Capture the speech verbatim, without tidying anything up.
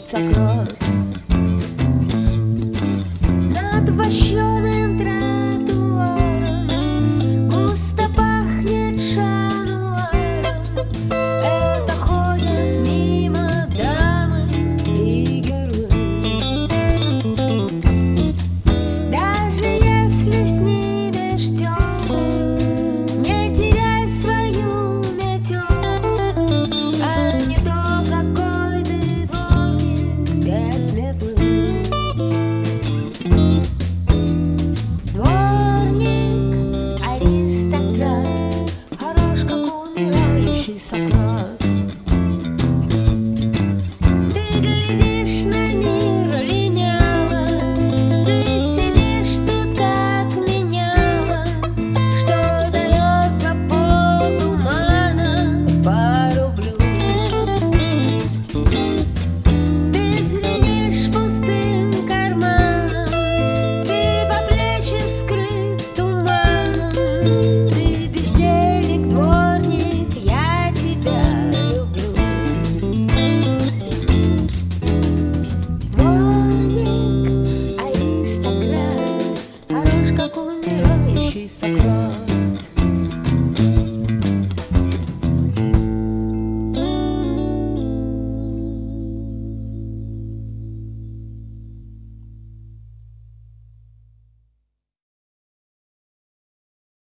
Сократ. Над вощеным тротуаром густо пахнет шануаром. Это ходят мимо дамы и герои. Даже если снимешь тёлку, не теряй свою метёлку, а не то, какой ты дворник без метлы. Дворник, аристократ, хорош, как умирающий Сократ. Ты глядишь на мир лениво, ты сидишь тут, как меняла, что дает за полтумана по рублю. Ты звенишь пустым карманом, ты по плечи скрыт туманом. Ты бездельник, дворник, я тебя люблю. Дворник, аристократ, хорош, как умирающий Сократ.